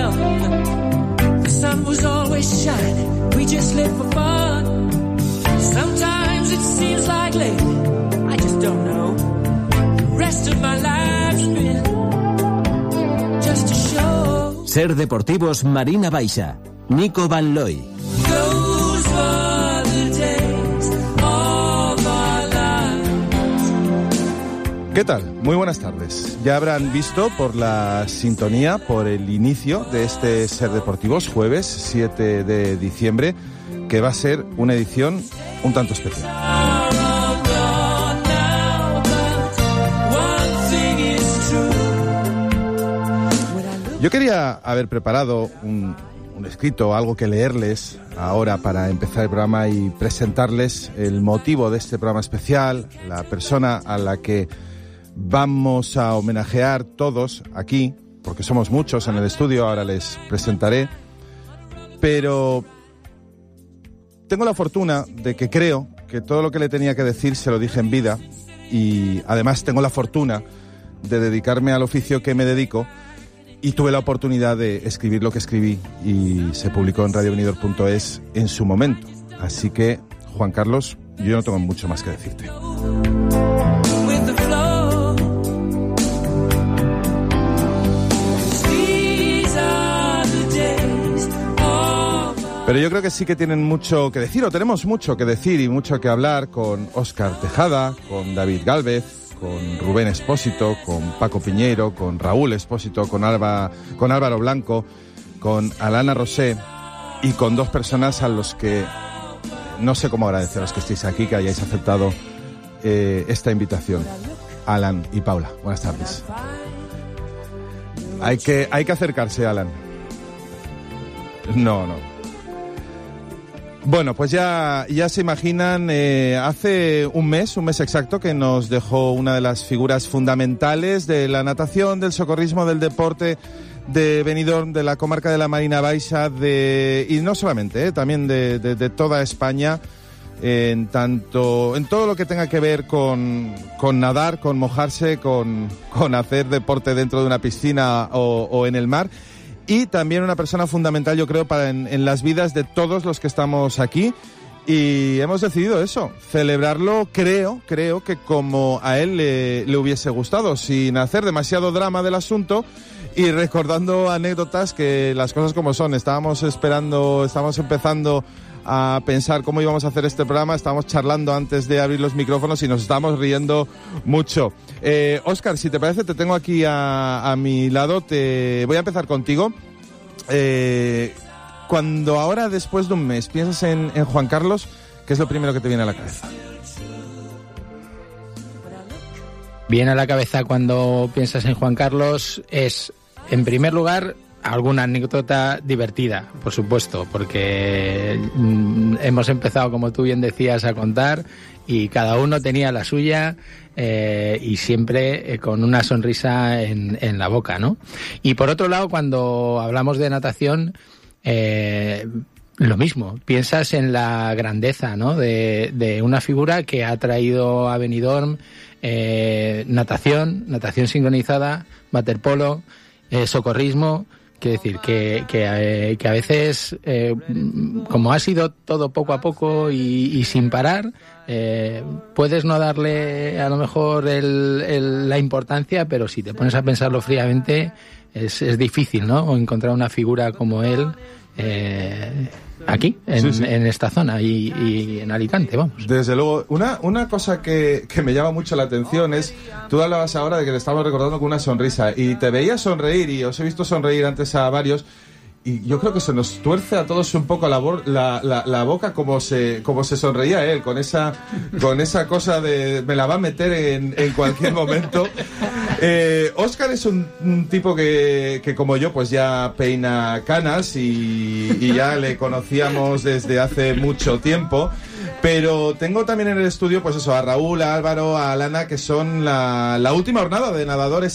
young, the sun was always shining. We just lived for fun. Sometimes it seems like lately, I just don't know. The rest of my life's been just a show. Ser Deportivos Marina Baixa, Nico Van Looy. Those were the days of our lives. ¿Qué tal? Muy buenas tardes. Ya habrán visto por la sintonía, por el inicio de este Ser Deportivos, jueves 7 de diciembre, que va a ser una edición un tanto especial. Yo quería haber preparado un escrito, algo que leerles ahora para empezar el programa y presentarles el motivo de este programa especial, la persona a la que vamos a homenajear todos aquí, porque somos muchos en el estudio, ahora les presentaré, pero tengo la fortuna de que creo que todo lo que le tenía que decir se lo dije en vida, y además tengo la fortuna de dedicarme al oficio que me dedico, y tuve la oportunidad de escribir lo que escribí y se publicó en radiovenidor.es en su momento. Así que, Juan Carlos, yo no tengo mucho más que decirte. Pero yo creo que sí que tienen mucho que decir, o tenemos mucho que decir y mucho que hablar con Óscar Tejada, con David Gálvez, con Rubén Espósito, con Paco Piñeiro, con Raúl Espósito, con Álvaro Blanco, con Alana Rosé y con dos personas a los que no sé cómo agradeceros que estéis aquí, que hayáis aceptado esta invitación. Alan y Paula, buenas tardes. Hay que acercarse, Alan. No. Bueno, pues ya se imaginan, hace un mes exacto, que nos dejó una de las figuras fundamentales de la natación, del socorrismo, del deporte de Benidorm, de la comarca de la Marina Baixa, y no solamente, también de toda España, en todo lo que tenga que ver con nadar, con mojarse, con hacer deporte dentro de una piscina o en el mar. Y también una persona fundamental, yo creo, en las vidas de todos los que estamos aquí. Y hemos decidido eso, celebrarlo, creo que como a él le hubiese gustado, sin hacer demasiado drama del asunto y recordando anécdotas, que las cosas como son. Estamos empezando a pensar cómo íbamos a hacer este programa, estábamos charlando antes de abrir los micrófonos y nos estamos riendo mucho. Óscar, si te parece, te tengo aquí a mi lado, voy a empezar contigo. Cuando ahora, después de un mes, piensas en Juan Carlos, ¿qué es lo primero que te viene a la cabeza? Viene a la cabeza cuando piensas en Juan Carlos es, en primer lugar, alguna anécdota divertida, por supuesto, porque hemos empezado, como tú bien decías, a contar y cada uno tenía la suya y siempre con una sonrisa en la boca, ¿no? Y por otro lado, cuando hablamos de natación, lo mismo, piensas en la grandeza, ¿no? de una figura que ha traído a Benidorm natación sincronizada, waterpolo, socorrismo. Quiero decir que a veces, como ha sido todo poco a poco y sin parar, puedes no darle a lo mejor la importancia, pero si te pones a pensarlo fríamente es difícil, ¿no? O encontrar una figura como él aquí, en esta zona y en Alicante, vamos. Desde luego, una cosa que me llama mucho la atención es, tú hablabas ahora de que le estamos recordando con una sonrisa, y te veía sonreír, y os he visto sonreír antes a varios, y yo creo que se nos tuerce a todos un poco la boca como se sonreía él, con esa cosa de me la va a meter en cualquier momento. Óscar es un tipo que como yo pues ya peina canas y ya le conocíamos desde hace mucho tiempo, pero tengo también en el estudio pues eso, a Raúl, a Álvaro, a Alana, que son la última jornada de nadadores